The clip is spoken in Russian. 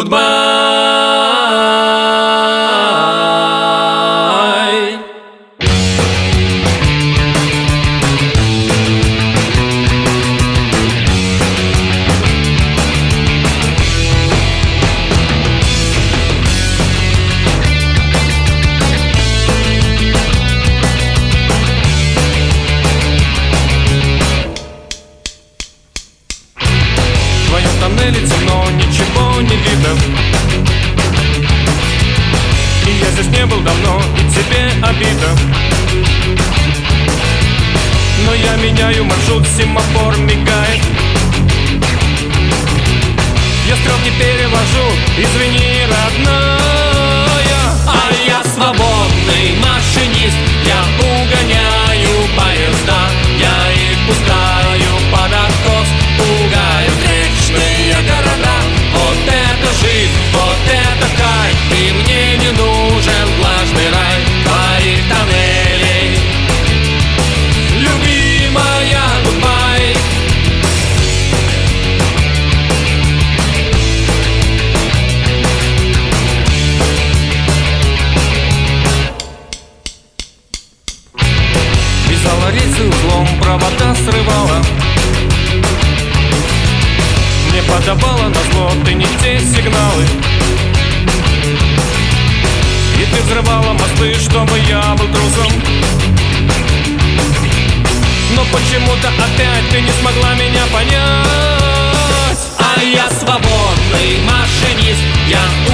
В тоннеле темно, ничего не видно. И я здесь не был давно, и тебе обида. Но я меняю маршрут, семафор мигает. Я строк не перевожу, извини, родная. А я свободный машинист, я угоняю поезда. Я их пускаю под откос, пугаю встречные города. Вот это жизнь, вот это кайф, и мне не нужен влажный рай твоих тоннелей. Любимая, гудбай. Вязала рельсы узлом, провода срывала. Мне подавала назло, ты не те сигналы. И ты взрывала мосты, чтобы я был трусом. Но почему-то опять ты не смогла меня понять. А я свободный машинист, я